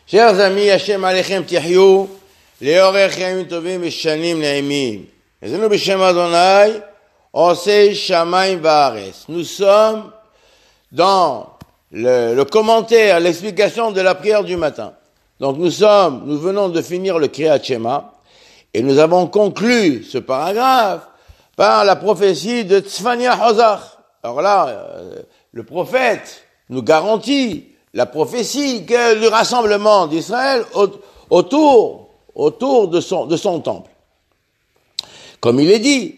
Chers amis, Hashem Alechem Tihyou, Leorech Yamim Tovim Veshanim Naimim. Ezenu B'Shem Adonai, Osei Shamayim Va'aretz. Nous sommes dans le commentaire, l'explication de la prière du matin. Donc nous venons de finir le Kriyat Shema, et nous avons conclu ce paragraphe par la prophétie de Tzfania Hozach. Alors là, le prophète nous garantit la prophétie que le rassemblement d'Israël autour de son temple. Comme il est dit,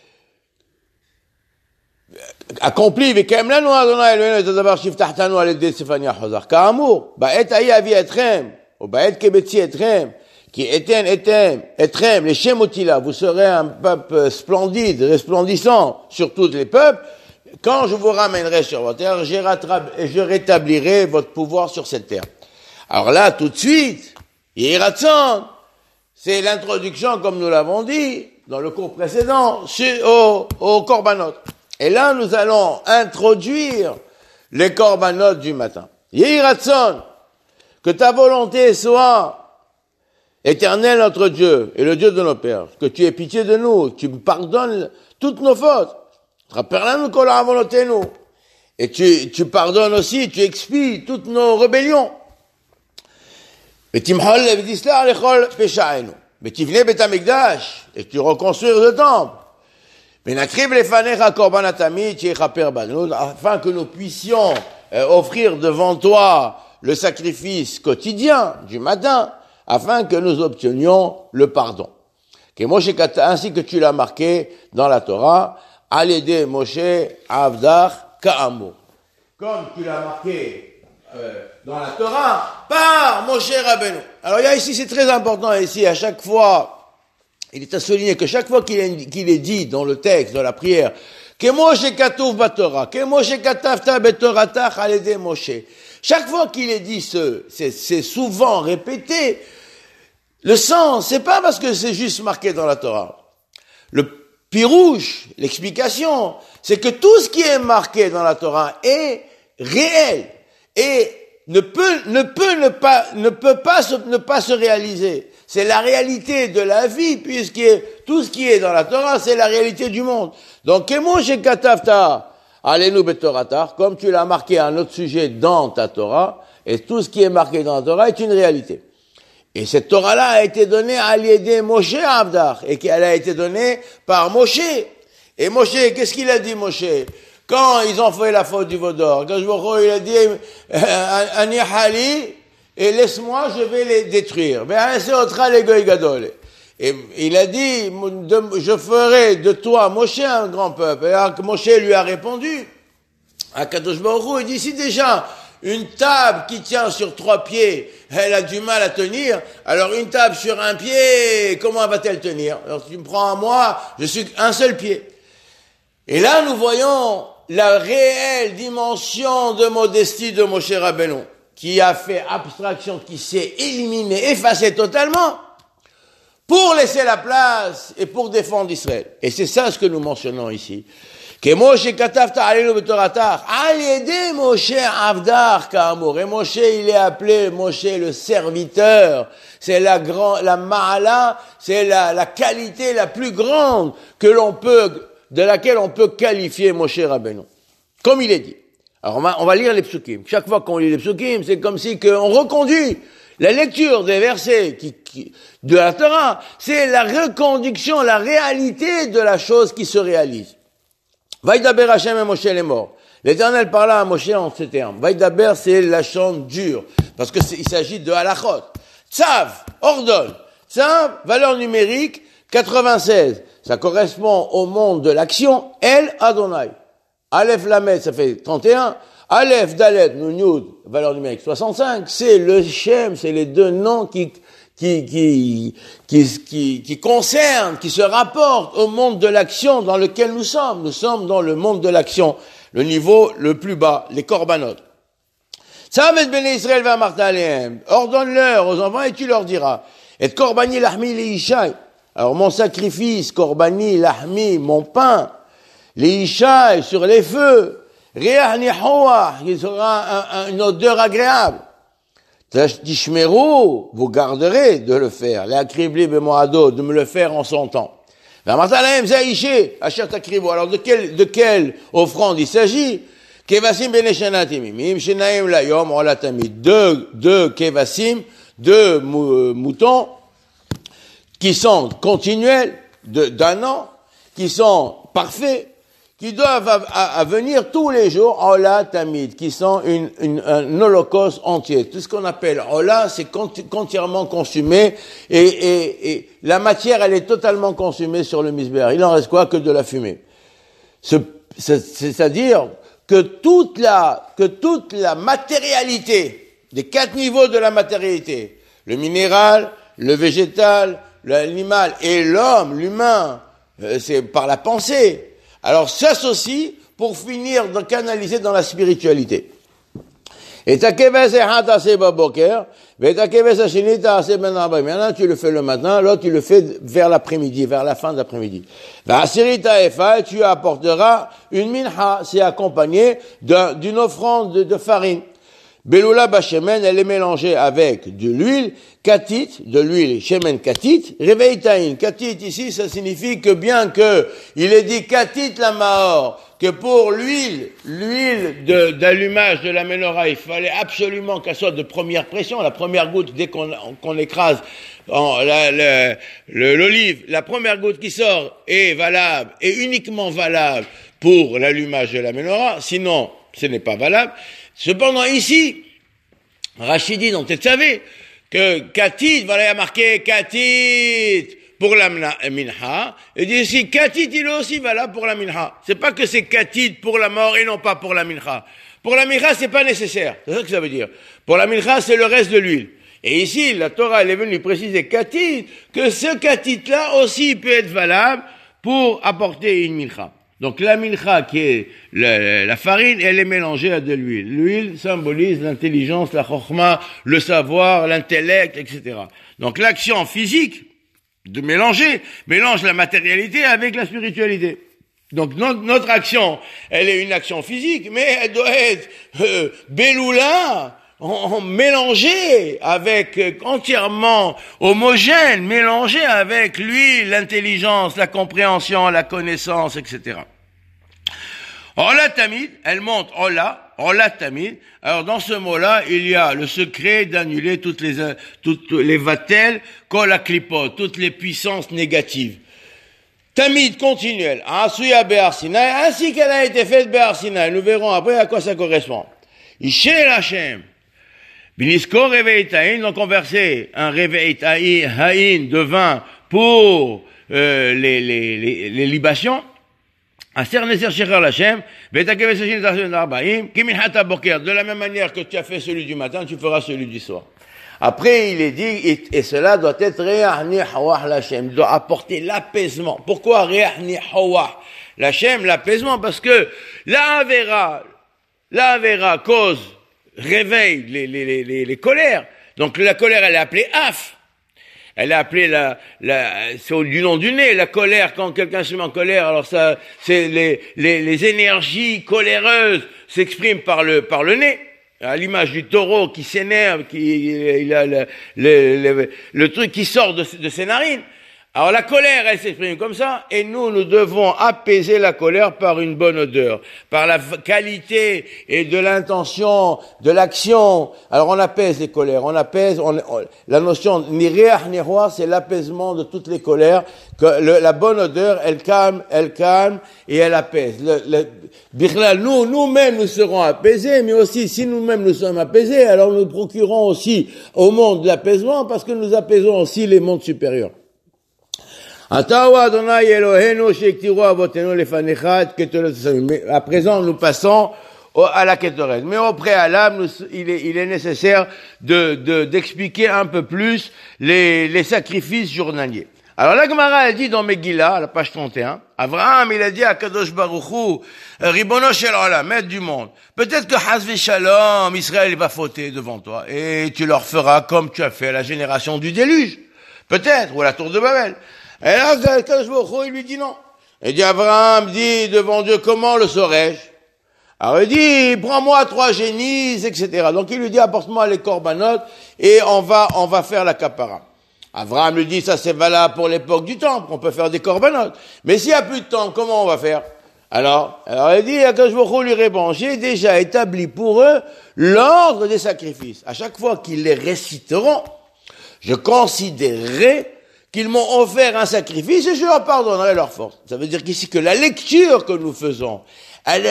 accompli v'kem lanu Adonai Eloheinu et hadavar shivtahtanu al yedei Tzfania Hozach. Ka'amur, ba'et ha'i avi etrem, ou ba'et kebetzi etrem, qui etrem, les shemotila, vous serez un peuple splendide, resplendissant sur tous les peuples. Quand je vous ramènerai sur votre terre, je rétablirai votre pouvoir sur cette terre. Alors là, tout de suite, Yiratzon, c'est l'introduction, comme nous l'avons dit, dans le cours précédent, au Korbanot. Et là, nous allons introduire les Korbanot du matin. Yiratzon, que ta volonté soit, Éternel notre Dieu, et le Dieu de nos pères, que tu aies pitié de nous, que tu me pardonnes toutes nos fautes. Et tu pardonnes aussi, tu expies toutes nos rébellions. Et tu reconstruis le temple. Afin que nous puissions offrir devant toi le sacrifice quotidien du matin, afin que nous obtenions le pardon. Ainsi que tu l'as marqué dans la Torah, Al-Yedei Moshe Avdar Ka'amur. Comme tu l'as marqué dans la Torah, par Moshe Rabbeinu. Alors il y a ici, c'est très important ici, à chaque fois, il est à souligner que chaque fois qu'il est dit dans le texte, dans la prière, que Moshe Katuv Batorah, que Moshe Katavta Betoratach Al-Yedei Moshe. Chaque fois qu'il est dit c'est souvent répété, le sens, c'est pas parce que c'est juste marqué dans la Torah. Le Pirouche, l'explication, c'est que tout ce qui est marqué dans la Torah est réel et ne peut pas se réaliser. C'est la réalité de la vie, puisque tout ce qui est dans la Torah, c'est la réalité du monde. Donc, Moshe Katavta Aleinu Betoratach, comme tu l'as marqué à un autre sujet dans ta Torah, et tout ce qui est marqué dans la Torah est une réalité. Et cette Torah-là a été donnée à Al-Yedei Moshe Avdar, et qu'elle a été donnée par Moshe. Et Moshe, qu'est-ce qu'il a dit, Moshe? Quand ils ont fait la faute du veau d'or, quand il a dit, Ani Hali, et laisse-moi, je vais les détruire. Et il a dit, je ferai de toi, Moshe, un grand peuple. Et alors, Moshe lui a répondu, à Kadosh Baruch Hu, il dit, si déjà, une table qui tient sur 3 pieds, elle a du mal à tenir, alors une table sur un pied, comment va-t-elle tenir? Alors tu me prends à moi, je suis un seul pied. Et là, nous voyons la réelle dimension de modestie de Moshe Rabbeinu, qui a fait abstraction, qui s'est éliminé, effacé totalement, pour laisser la place et pour défendre Israël. Et c'est ça ce que nous mentionnons ici. Que Moshe katavta aleinu betoratach, al-yedei Moshe avdar ka'amur. Et Moshe, il est appelé Moshe le serviteur. C'est la ma'ala, c'est la qualité la plus grande de laquelle on peut qualifier Moshe Rabbeinu. Comme il est dit. Alors on va lire les psukim. Chaque fois qu'on lit les psukim, c'est comme si on reconduit la lecture des versets de la Torah. C'est la reconduction, la réalité de la chose qui se réalise. Vaïdaber Hashem et Moshe est mort. L'Éternel parla à Moshe en ces termes. Vaïdaber, c'est la chante dure, parce que il s'agit de halachot. Tzav, ordonne. Tzav, valeur numérique, 96. Ça correspond au monde de l'action. El Adonai. Aleph Lamed, ça fait 31. Aleph Dalet, Nun Yud, valeur numérique 65. C'est le Shem, c'est les deux noms qui concerne, qui se rapporte au monde de l'action dans lequel nous sommes. Nous sommes dans le monde de l'action, le niveau le plus bas, les korbanot. Tzavet bnei Israël v'amarta alehem. Ordonne-leur aux enfants et tu leur diras. Et korbani lahmi leishai. Alors mon sacrifice, korbani lahmi, mon pain, leishai sur les feux, reach nihoah, qui sera une odeur agréable. Tishmeru, vous garderez de le faire. L'akribli bemoado, de me le faire en son temps. Alors de quelle offrande il s'agit? Kevasim beneshanatimi, shenaim layom olatami. Deux kevasim, deux moutons, qui sont continuels, d'un an, qui sont parfaits, qui doivent venir tous les jours, Ola Tamid, qui sont un holocauste entier. Tout ce qu'on appelle Ola, c'est entièrement consumé, et la matière, elle est totalement consumée sur le misbéar. Il n'en reste quoi que de la fumée. C'est-à-dire que toute la matérialité, des 4 niveaux de la matérialité, le minéral, le végétal, l'animal et l'homme, l'humain, c'est par la pensée. Alors, s'associe pour finir de canaliser dans la spiritualité. Et ta keves echad ase baboker, et ta keves hasheni ta'ase ben arbaim. Maintenant, tu le fais le matin, l'autre, tu le fais vers l'après-midi, vers la fin de l'après-midi. Va'asiri ta'efa, tu apporteras une minha, c'est accompagné d'une offrande de farine. Beloula bashemen, elle est mélangée avec de l'huile, katit, de l'huile, shemen katit, reveitaïn. Katit ici, ça signifie que bien que il est dit katit la mahor, que pour l'huile d'allumage de la menorah, il fallait absolument qu'elle soit de première pression, la première goutte, dès qu'on écrase l'olive, la première goutte qui sort est valable, et uniquement valable pour l'allumage de la menorah, sinon, ce n'est pas valable. Cependant, ici, Rachid dit, donc tu savais que Katit, voilà, il y a marqué Katit pour la minha, et dit ici, Katit, il est aussi valable pour la minha. C'est pas que c'est Katit pour la mort et non pas pour la minha. Pour la minha, c'est pas nécessaire. C'est ça que ça veut dire. Pour la minha, c'est le reste de l'huile. Et ici, la Torah, elle est venue préciser Katit, que ce Katit-là aussi peut être valable pour apporter une minha. Donc la mincha, qui est la farine, elle est mélangée à de l'huile. L'huile symbolise l'intelligence, la chokhma, le savoir, l'intellect, etc. Donc l'action physique de mélange la matérialité avec la spiritualité. Donc notre action, elle est une action physique, mais elle doit être beloula, mélangée avec, entièrement homogène, mélangée avec l'huile, l'intelligence, la compréhension, la connaissance, etc. Ola Tamid, elle monte Ola Tamid. Alors dans ce mot-là, il y a le secret d'annuler toutes les vatels, kol aklipot, toutes les puissances négatives. Tamid continuelle, Asuya Be'ar Sinai, ainsi qu'elle a été faite Be'ar Sinai. Nous verrons après à quoi ça correspond. Ishel Hashem. Binisko Reveitaïn, donc on versait un Reveitaïn de vin pour les libations. De la même manière que tu as fait celui du matin, tu feras celui du soir. Après, il est dit, et cela doit être Re'ahni Hawah l'Hachem, doit apporter l'apaisement. Pourquoi Re'ahni Hawah l'Hachem, l'apaisement? Parce que la Avera cause, réveille les colères. Donc la colère, elle est appelée Af. Elle est appelée c'est du nom du nez, la colère, quand quelqu'un se met en colère, alors ça, c'est les énergies coléreuses s'expriment par le nez. À l'image du taureau qui s'énerve, il a le truc qui sort de ses narines. Alors la colère, elle s'exprime comme ça, et nous devons apaiser la colère par une bonne odeur, par la qualité et de l'intention, de l'action. Alors on apaise les colères, la notion ni réach ni roi, c'est l'apaisement de toutes les colères, que la bonne odeur, elle calme et elle apaise. Nous-mêmes nous serons apaisés, mais aussi si nous-mêmes nous sommes apaisés, alors nous procurons aussi au monde l'apaisement, parce que nous apaisons aussi les mondes supérieurs. À présent, nous passons à la Ketoret. Mais au préalable, il est nécessaire d'expliquer un peu plus les sacrifices journaliers. Alors la Gemara, elle dit dans Megillah, à la page 31, Abraham, il a dit à Kadosh Baruch Hu, Ribono shel olam, maître du monde, peut-être que Hasve Shalom, Israël va fauter devant toi, et tu leur feras comme tu as fait à la génération du déluge. Peut-être, ou à la tour de Babel. Et là, Kadosh Baruch Hu, il lui dit non. Il dit, Abraham dit devant Dieu, comment le saurais-je? Alors il dit, prends-moi 3 génisses, etc. Donc il lui dit, apporte-moi les corbanotes et on va faire la capara. Abraham lui dit, ça c'est valable pour l'époque du temple, on peut faire des corbanotes. Mais s'il n'y a plus de temps, comment on va faire? Alors il dit, Akadosh Baruch Hu lui répond, j'ai déjà établi pour eux l'ordre des sacrifices. À chaque fois qu'ils les réciteront, je considérerai qu'ils m'ont offert un sacrifice et je leur pardonnerai leur faute. Ça veut dire qu'ici que la lecture que nous faisons, elle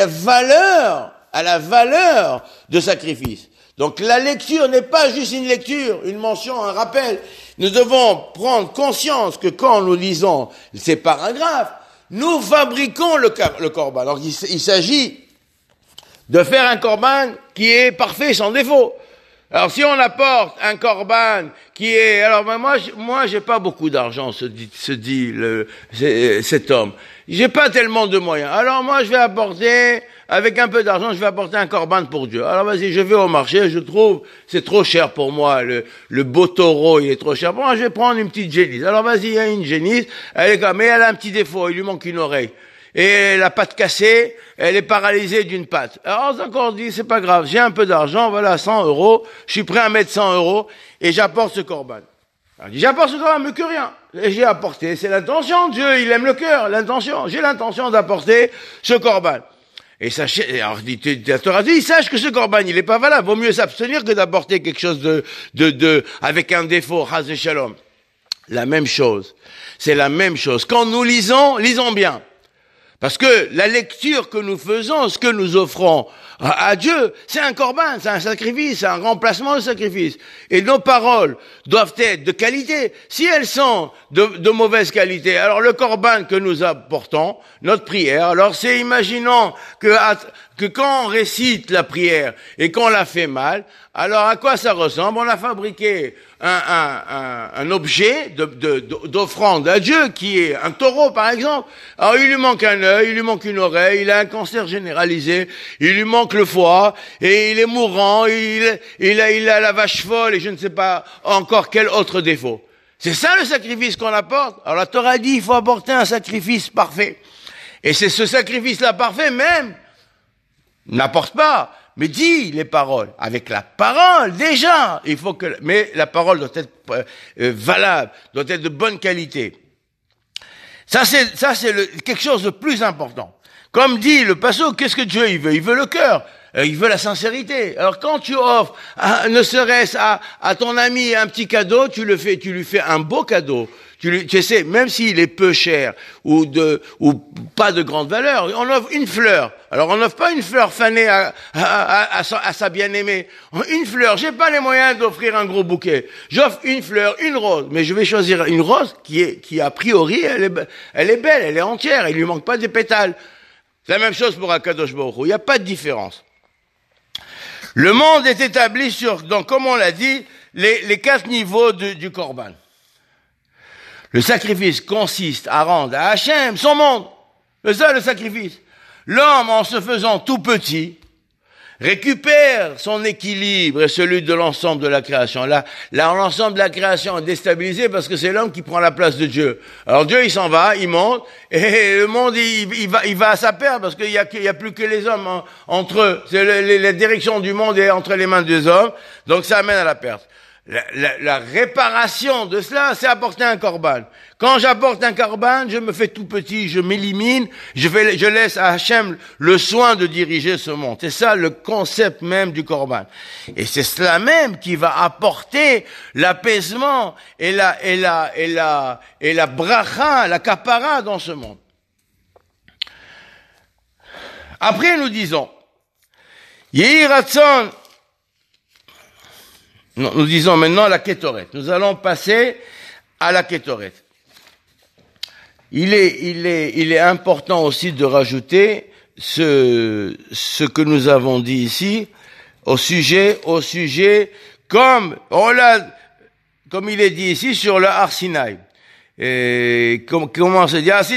a la valeur de sacrifice. Donc la lecture n'est pas juste une lecture, une mention, un rappel. Nous devons prendre conscience que quand nous lisons ces paragraphes, nous fabriquons le corban. Alors il s'agit de faire un corban qui est parfait, sans défaut. Alors si on apporte un corban qui est... Alors moi j'ai pas beaucoup d'argent, se dit cet homme. J'ai pas tellement de moyens. Alors moi je vais apporter, avec un peu d'argent, je vais apporter un corban pour Dieu. Alors vas-y, je vais au marché, je trouve, c'est trop cher pour moi, le beau taureau, il est trop cher pour moi, je vais prendre une petite génisse. Alors vas-y, il y a une génisse, mais elle a un petit défaut, il lui manque une oreille. Et la patte cassée, elle est paralysée d'une patte. Alors encore on dit, c'est pas grave, j'ai un peu d'argent, voilà, 100 €, je suis prêt à mettre 100 € et j'apporte ce corban. Alors, il dit, j'apporte ce corban, mais que rien. Et j'ai apporté, c'est l'intention, Dieu, il aime le cœur, l'intention. J'ai l'intention d'apporter ce corban. Et sachez, alors la Torah dit, sache que ce corban, il est pas valable. Vaut mieux s'abstenir que d'apporter quelque chose avec un défaut, chas et shalom. La même chose. C'est la même chose. Quand nous lisons bien. Parce que la lecture que nous faisons, ce que nous offrons à Dieu, c'est un corban, c'est un sacrifice, c'est un remplacement de sacrifice. Et nos paroles doivent être de qualité. Si elles sont de mauvaise qualité, alors le corban que nous apportons, notre prière, alors c'est imaginons que quand on récite la prière et qu'on la fait mal, alors à quoi ça ressemble? On a fabriqué un objet d'offrande à Dieu qui est un taureau par exemple. Alors il lui manque un œil, il lui manque une oreille, il a un cancer généralisé, il lui manque le foie et il est mourant, il a la vache folle et je ne sais pas encore quel autre défaut. C'est ça le sacrifice qu'on apporte. Alors la Torah dit il faut apporter un sacrifice parfait. Et c'est ce sacrifice-là parfait même n'apporte pas, mais dit les paroles. Avec la parole, déjà, mais la parole doit être valable, doit être de bonne qualité. Ça c'est quelque chose de plus important. Comme dit le passage, qu'est-ce que Dieu il veut? Il veut le cœur. Il veut la sincérité. Alors quand tu offres, ne serait-ce à ton ami un petit cadeau, tu lui fais un beau cadeau. Tu sais, même s'il est peu cher ou pas de grande valeur, on offre une fleur. Alors on n'offre pas une fleur fanée à sa bien-aimée. Une fleur, j'ai pas les moyens d'offrir un gros bouquet. J'offre une fleur, une rose, mais je vais choisir une rose qui a priori, elle est belle, elle est entière, il lui manque pas des pétales. C'est la même chose pour Akadosh Baruch Hu. Il n'y a pas de différence. Le monde est établi donc comme on l'a dit, les 4 niveaux du korban. Le sacrifice consiste à rendre à Hachem son monde. C'est ça le sacrifice. L'homme, en se faisant tout petit, récupère son équilibre et celui de l'ensemble de la création. Là, l'ensemble de la création est déstabilisé parce que c'est l'homme qui prend la place de Dieu. Alors Dieu, il s'en va, il monte, et le monde, il va à sa perte parce qu'il y a plus que les hommes entre eux. C'est la direction du monde est entre les mains des hommes, donc ça amène à la perte. La réparation de cela, c'est apporter un korban. Quand j'apporte un korban, je me fais tout petit, je m'élimine, je laisse à Hachem le soin de diriger ce monde. C'est ça le concept même du korban. Et c'est cela même qui va apporter l'apaisement et la bracha, la kapara dans ce monde. Après, nous disons, Yehi Ratzon. Nous disons maintenant la Kétoret. Nous allons passer à la Kétoret. Il est important aussi de rajouter ce que nous avons dit ici au sujet, comme il est dit ici sur le Har Sinaï. Et comment se dit? Qu'est-ce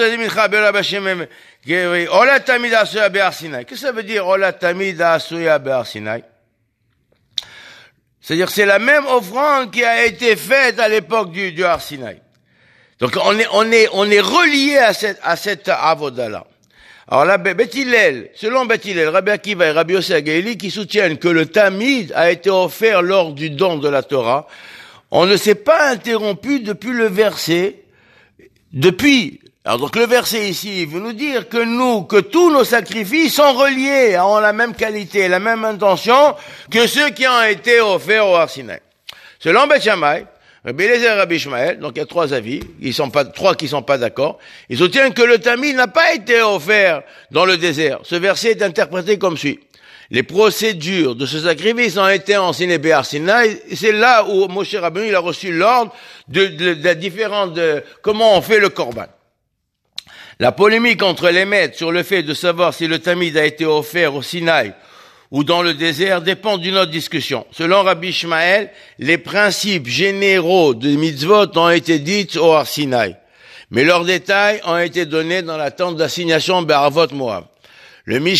que ça veut dire? Ola tamid asuya be'Har Sinaï. C'est-à-dire, c'est la même offrande qui a été faite à l'époque du Har Sinaï. Donc, on est relié à cette avoda-là. Alors là, Beth Hillel, selon Beth Hillel, Rabbi Akiva et Rabbi Yossi Agéli, qui soutiennent que le Tamid a été offert lors du don de la Torah, on ne s'est pas interrompu depuis le verset, Alors donc le verset ici veut nous dire que tous nos sacrifices sont reliés, ont la même qualité, la même intention que ceux qui ont été offerts au Har Sinaï. Selon Beth Shammai, Rabbi Eliezer et Rabbi Ishmael, donc il y a trois avis, trois qui sont pas d'accord, ils soutiennent que le Tamid n'a pas été offert dans le désert. Ce verset est interprété comme suit. Les procédures de ce sacrifice ont été enseignées par Sinaï, c'est là où Moshe Rabbeinu, il a reçu l'ordre de comment on fait le korban. La polémique entre les maîtres sur le fait de savoir si le Tamid a été offert au Sinaï ou dans le désert dépend d'une autre discussion. Selon Rabbi Ishmael, les principes généraux de mitzvot ont été dits au Har Sinaï, mais leurs détails ont été donnés dans la tente d'assignation Be'arvot Moab. Dans le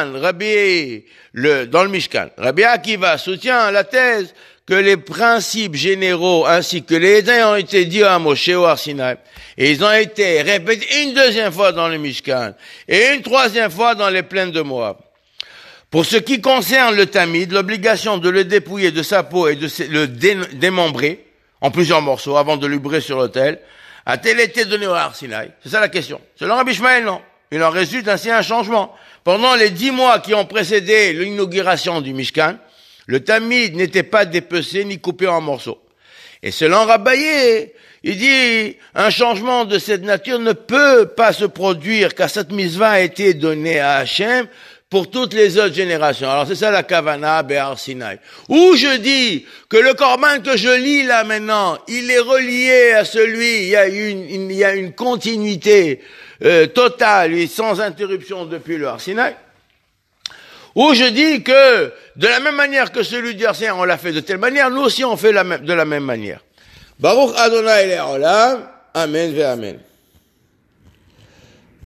Mishkan, Rabbi Akiva soutient la thèse que les principes généraux ainsi que les détails ont été dits à Moshe au Har Sinaï. Et ils ont été répétés une deuxième fois dans le Mishkan et une troisième fois dans les plaines de Moab. Pour ce qui concerne le Tamid, l'obligation de le dépouiller de sa peau et de le démembrer en plusieurs morceaux avant de le brûler sur l'autel, a-t-elle été donnée au Har Sinaï? C'est ça la question. Selon Rabbi Ishmael, non. Il en résulte ainsi un changement. Pendant les 10 mois qui ont précédé l'inauguration du Mishkan, le Tamid n'était pas dépecé ni coupé en morceaux. Et selon Rabbaye, il dit, un changement de cette nature ne peut pas se produire car cette mitzvah a été donnée à Hachem pour toutes les autres générations. Alors c'est ça la Kavana Be'ar Sinaï. Où je dis que le korban que je lis là maintenant, il est relié à celui, il y a une continuité totale et sans interruption depuis le Har Sinaï. Où je dis que de la même manière que celui du Har Sinaï, on l'a fait de telle manière, nous aussi on fait de la même manière. Baruch Adonai Le'olam, Amen ve Amen.